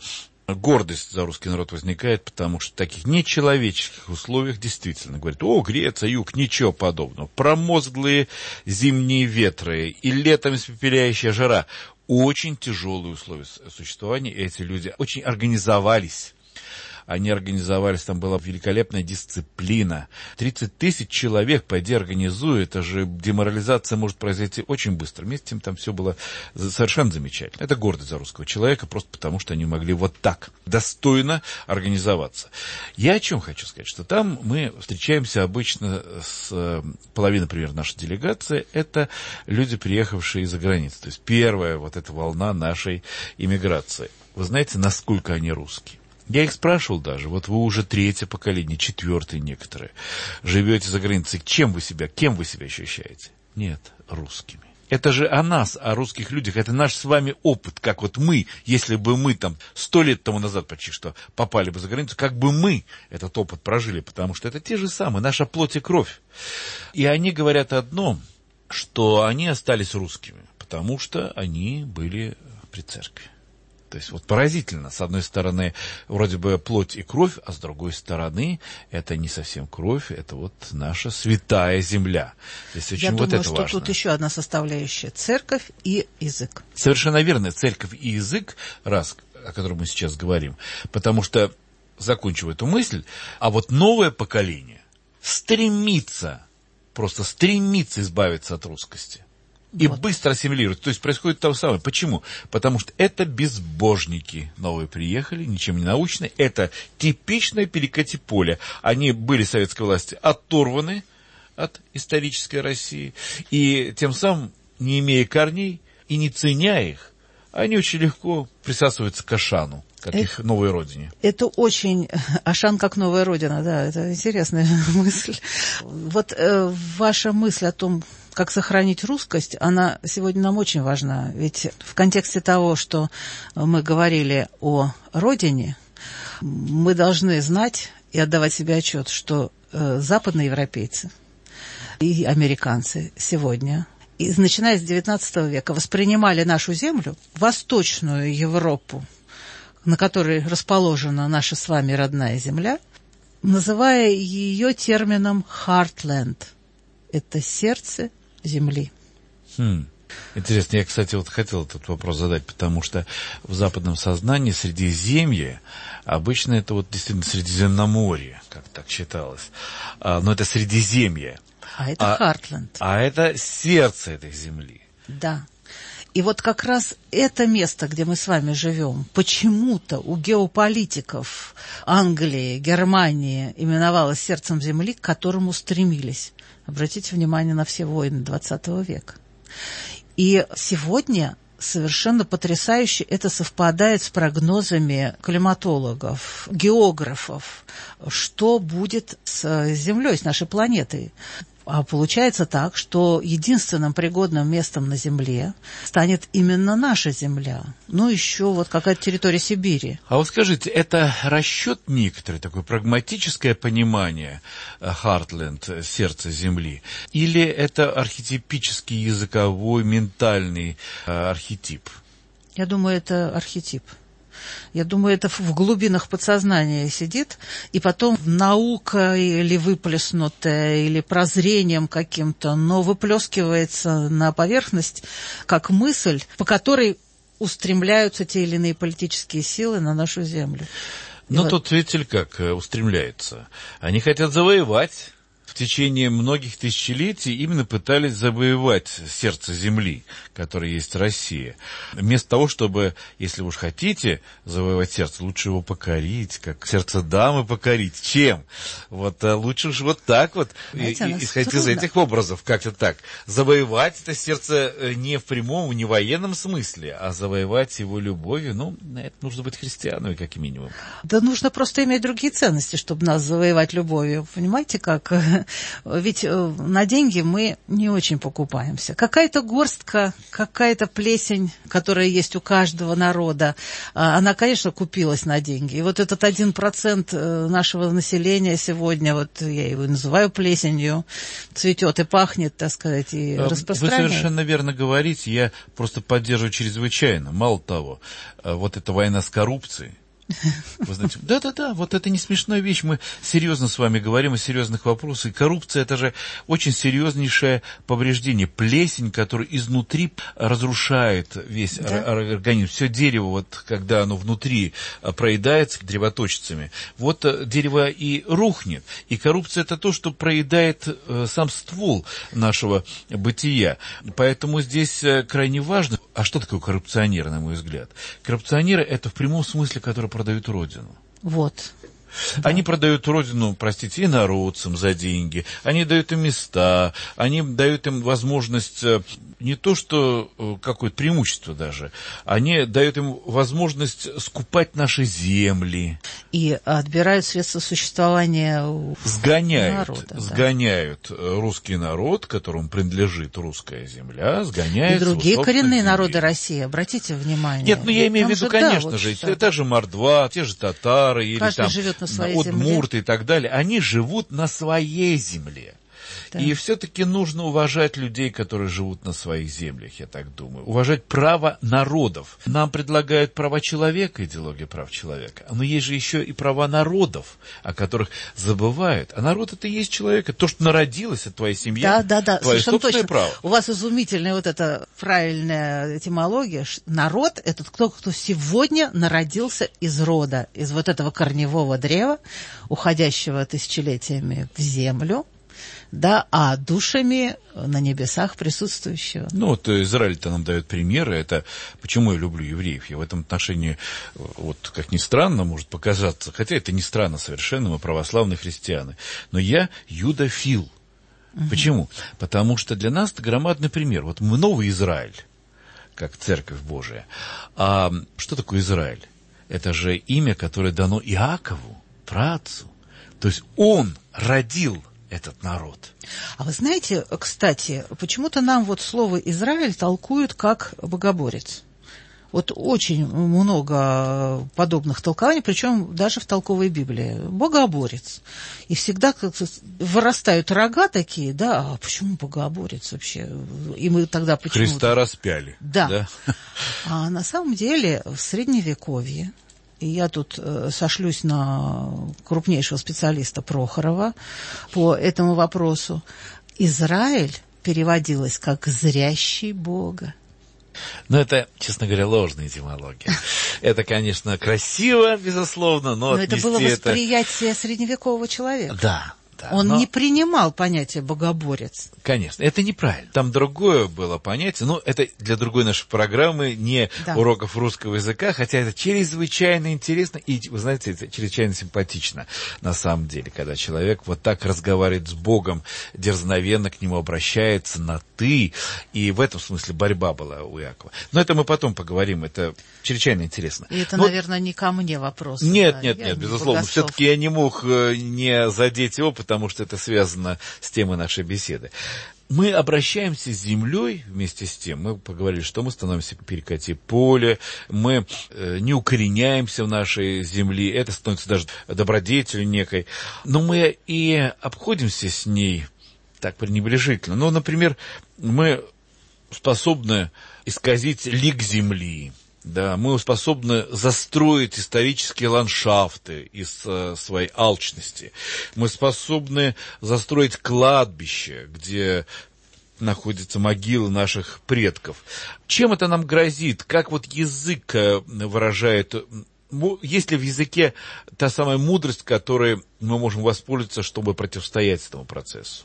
гордость за русский народ возникает, потому что в таких нечеловеческих условиях действительно говорят: о, Греция, юг, ничего подобного. Промозглые зимние ветры и летом испепеляющая жара. Очень тяжелые условия существования, и эти люди очень организовались. Они организовались, там была великолепная дисциплина. тридцать тысяч человек, пойди организуй, это же деморализация может произойти очень быстро. Вместе с тем там все было совершенно замечательно. Это гордость за русского человека, просто потому что они могли вот так достойно организоваться. Я о чем хочу сказать, что там мы встречаемся обычно с половиной, например, нашей делегации, это люди, приехавшие из-за границы. То есть первая вот эта волна нашей иммиграции. Вы знаете, насколько они русские? Я их спрашивал даже, вот вы уже третье поколение, четвертое некоторые, живете за границей, чем вы себя, кем вы себя ощущаете? Нет, русскими. Это же о нас, о русских людях, это наш с вами опыт, как вот мы, если бы мы там сто лет тому назад почти что попали бы за границу, как бы мы этот опыт прожили, потому что это те же самые, наша плоть и кровь. И они говорят одно, что они остались русскими, потому что они были при церкви. То есть вот поразительно, с одной стороны вроде бы плоть и кровь, а с другой стороны это не совсем кровь, это вот наша святая земля. Здесь очень Я вот думаю, это что важно. тут еще одна составляющая — церковь и язык. Совершенно верно, церковь и язык, раз, о котором мы сейчас говорим, потому что, закончу эту мысль, а вот новое поколение стремится, просто стремится избавиться от русскости. И вот. Быстро ассимилируют. То есть происходит то самое. Почему? Потому что это безбожники. Новые приехали, ничем не научные. Это типичное перекати поле. Они были советской власти оторваны от исторической России. И тем самым, не имея корней и не ценя их, они очень легко присасываются к Ашану, как это, их новой родине. Это очень... Ашан как новая родина, да, это интересная мысль. Вот э, ваша мысль о том, как сохранить русскость, она сегодня нам очень важна. Ведь в контексте того, что мы говорили о родине, мы должны знать и отдавать себе отчет, что э, западные европейцы и американцы сегодня, и, начиная с девятнадцатого века, воспринимали нашу землю, Восточную Европу, на которой расположена наша с вами родная земля, называя ее термином «heartland». Это сердце земли. Хм. Интересно, я, кстати, вот хотел этот вопрос задать, потому что в западном сознании Средиземье обычно это вот действительно Средиземноморье, как так считалось, а, но это Средиземье. А это Хартленд. А, а это сердце этой земли. Да. И вот как раз это место, где мы с вами живем, почему-то у геополитиков Англии, Германии именовалось сердцем земли, к которому стремились. Обратите внимание на все войны двадцатого века. И сегодня совершенно потрясающе это совпадает с прогнозами климатологов, географов, что будет с Землей, с нашей планетой. А получается так, что единственным пригодным местом на Земле станет именно наша Земля. Ну, еще вот какая-то территория Сибири. А вот скажите, это расчет некоторый, такое прагматическое понимание Heartland, сердце Земли, или это архетипический, языковой, ментальный архетип? Я думаю, это архетип. Я думаю, это в глубинах подсознания сидит, и потом наука или выплеснутая, или прозрением каким-то, но выплескивается на поверхность как мысль, по которой устремляются те или иные политические силы на нашу землю. Но вот... тут, видите ли, как устремляются. Они хотят завоевать. В течение многих тысячелетий именно пытались завоевать сердце земли, которое есть Россия. Вместо того, чтобы, если уж хотите завоевать сердце, лучше его покорить, как сердце дамы покорить. Чем? Вот лучше уж вот так вот, знаете, и, исходить из этих образов, как-то так. Завоевать это сердце не в прямом, не в военном смысле, а завоевать его любовью, ну, на это нужно быть христианом, как минимум. Да нужно просто иметь другие ценности, чтобы нас завоевать любовью. Понимаете, как... Ведь на деньги мы не очень покупаемся. Какая-то горстка, какая-то плесень, которая есть у каждого народа, она, конечно, купилась на деньги. И вот этот один процент нашего населения сегодня, вот я его называю плесенью, цветет и пахнет, так сказать, и распространяется. Вы совершенно верно говорите, я просто поддерживаю чрезвычайно. Мало того, вот эта война с коррупцией, Вы знаете, да-да-да, вот это не смешная вещь. Мы серьезно с вами говорим о серьезных вопросах. И коррупция – это же очень серьезнейшее повреждение. Плесень, которая изнутри разрушает весь да. организм. Все дерево, вот, когда оно внутри проедается древоточцами, вот дерево и рухнет. И коррупция – это то, что проедает сам ствол нашего бытия. Поэтому здесь крайне важно. А что такое коррупционеры, на мой взгляд? Коррупционеры – это в прямом смысле, которые продают родину. Вот. Они да. продают родину, простите, инородцам за деньги, они дают им места, они дают им возможность, не то что какое-то преимущество даже, они дают им возможность скупать наши земли. И отбирают средства существования у сгоняют, народа. Сгоняют да. русский народ, которому принадлежит русская земля, сгоняют... И другие коренные земли. народы России, обратите внимание. Нет, ну я имею в виду, же, конечно да, вот же, что. та же мордва, те же татары, или Каждый там живет на своей удмурты земле. И так далее, они живут на своей земле. Да. И все-таки нужно уважать людей, которые живут на своих землях, я так думаю. Уважать право народов. Нам предлагают права человека, идеология прав человека. Но есть же еще и права народов, о которых забывают. А народ — это и есть человек. Это то, что народилось, это твоя семья, да, да, да. твое Совершенно собственное точно. право. У вас изумительная вот эта правильная этимология. Народ — это кто, кто сегодня народился из рода, из вот этого корневого древа, уходящего тысячелетиями в землю, да, а душами на небесах присутствующего. Ну, вот Израиль-то нам дает примеры. Это почему я люблю евреев. Я в этом отношении, вот как ни странно, может показаться, хотя это не странно совершенно, мы православные христиане, но я юдофил. Угу. Почему? Потому что для нас это громадный пример. Вот мы новый Израиль, как Церковь Божия. А что такое Израиль? Это же имя, которое дано Иакову, праотцу. То есть он родил этот народ. А вы знаете, кстати, почему-то нам вот слово «Израиль» толкуют как «богоборец». Вот очень много подобных толкований, причем даже в толковой Библии. Богоборец. И всегда как-то вырастают рога такие, да, а почему богоборец вообще? И мы тогда почему... Христа распяли. Да. да. А на самом деле в Средневековье, и я тут э, сошлюсь на крупнейшего специалиста Прохорова по этому вопросу, Израиль переводилось как «зрящий Бога». Ну, это, честно говоря, ложная этимология. Это, конечно, красиво, безусловно, но, но это было восприятие это... средневекового человека. Да. Да, Он но... не принимал понятие «богоборец». Конечно, это неправильно. Там другое было понятие, но это для другой нашей программы, не да. уроков русского языка, хотя это чрезвычайно интересно и, вы знаете, это чрезвычайно симпатично на самом деле, когда человек вот так разговаривает с Богом, дерзновенно к нему обращается на «ты», и в этом смысле борьба была у Иакова. Но это мы потом поговорим, это чрезвычайно интересно. И это, но... наверное, не ко мне вопрос. Нет, да, нет, нет, не безусловно. богослов. Все-таки я не мог не задеть его, потому что это связано с темой нашей беседы. Мы обращаемся с землей вместе с тем, мы поговорили, что мы становимся перекати поле, мы э, не укореняемся в нашей земле, это становится даже добродетелью некой, но мы и обходимся с ней так пренебрежительно. Ну, например, мы способны исказить лик земли. Да, мы способны застроить исторические ландшафты из э, своей алчности. Мы способны застроить кладбище, где находятся могилы наших предков. Чем это нам грозит? Как вот язык выражает... Есть ли в языке та самая мудрость, которой мы можем воспользоваться, чтобы противостоять этому процессу?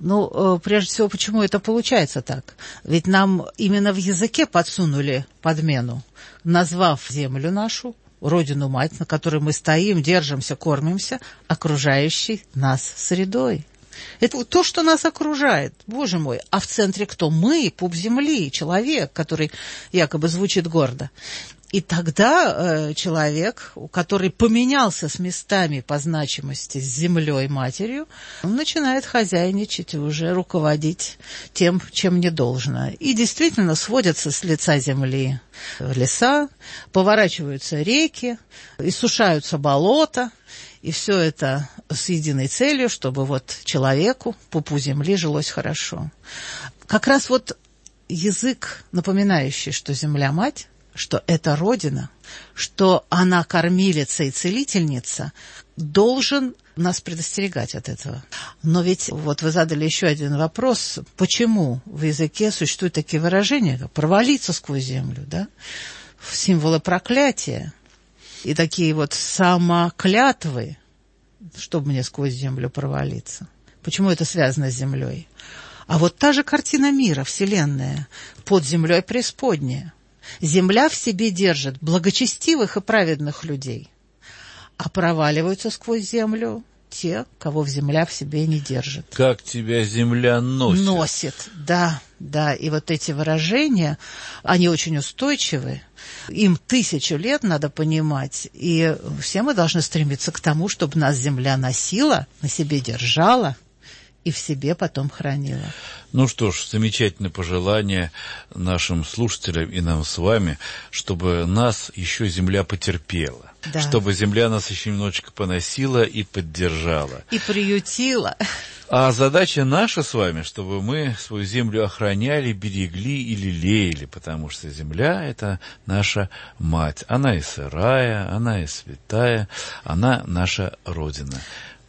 Ну, прежде всего, почему это получается так? Ведь нам именно в языке подсунули подмену, назвав землю нашу, родину-мать, на которой мы стоим, держимся, кормимся, окружающей нас средой. Это то, что нас окружает, боже мой. А в центре кто? Мы, пуп земли, человек, который якобы звучит гордо. И тогда э, человек, который поменялся с местами по значимости с землей-матерью, он начинает хозяйничать и уже руководить тем, чем не должно. И действительно сводятся с лица земли леса, поворачиваются реки, иссушаются болота, и все это с единой целью, чтобы вот человеку, пупу земли, жилось хорошо. Как раз вот язык, напоминающий, что земля-мать, что это Родина, что она кормилица и целительница, должен нас предостерегать от этого. Но ведь вот вы задали еще один вопрос, почему в языке существуют такие выражения, как «провалиться сквозь землю», да? Символы проклятия и такие вот самоклятвы, чтобы мне сквозь землю провалиться. Почему это связано с землей? А вот та же картина мира, Вселенная, под землей преисподняя. Земля в себе держит благочестивых и праведных людей, а проваливаются сквозь землю те, кого земля в себе не держит. Как тебя земля носит. Носит, да, да. И вот эти выражения, они очень устойчивы. Им тысячу лет, надо понимать. И все мы должны стремиться к тому, чтобы нас земля носила, на себе держала и в себе потом хранила. Ну что ж, замечательное пожелание нашим слушателям и нам с вами, чтобы нас еще земля потерпела. Да. Чтобы земля нас еще немножечко поносила и поддержала. И приютила. А задача наша с вами, чтобы мы свою землю охраняли, берегли и лелеяли, потому что земля – это наша мать. Она и сырая, она и святая, она наша Родина.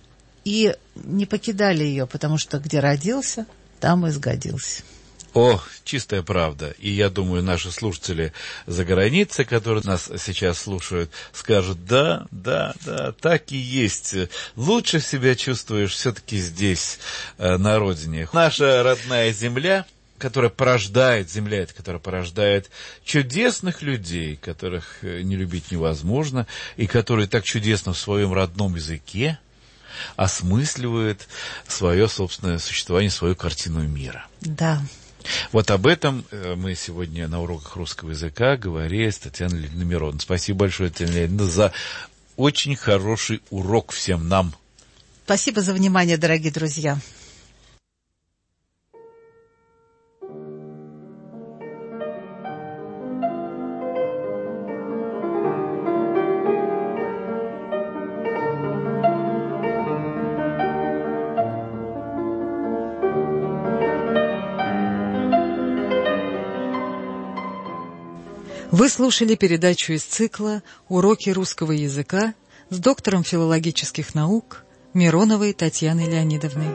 И не покидали ее, потому что где родился, там и сгодился. О, чистая правда. И я думаю, наши слушатели за границей, которые нас сейчас слушают, скажут: да, да, да, так и есть. Лучше себя чувствуешь все-таки здесь, на родине. Наша родная земля, которая порождает, земля эта, которая порождает чудесных людей, которых не любить невозможно, и которые так чудесно в своем родном языке осмысливают свое собственное существование, свою картину мира. Да. Вот об этом мы сегодня на уроках русского языка говорили с Татьяной Леонидовной Мироновой. Спасибо большое, Татьяна Леонидовна, за очень хороший урок всем нам. Спасибо за внимание, дорогие друзья. Вы слушали передачу из цикла «Уроки русского языка» с доктором филологических наук Мироновой Татьяной Леонидовной.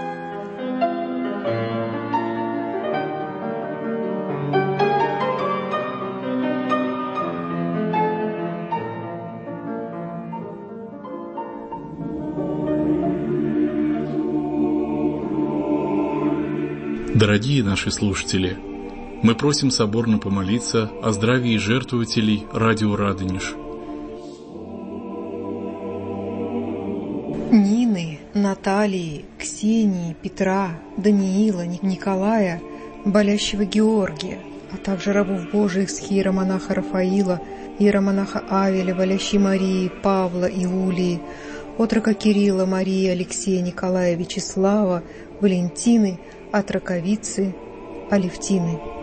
Дорогие наши слушатели, мы просим соборно помолиться о здравии жертвователей радио «Радонеж». Нины, Натальи, Ксении, Петра, Даниила, Николая, болящего Георгия, а также рабов Божиих с иеромонаха Рафаила, иеромонаха Авеля, болящей Марии, Павла, Иулии, отрока Кирилла, Марии, Алексея, Николая, Вячеслава, Валентины, отроковицы, Алевтины.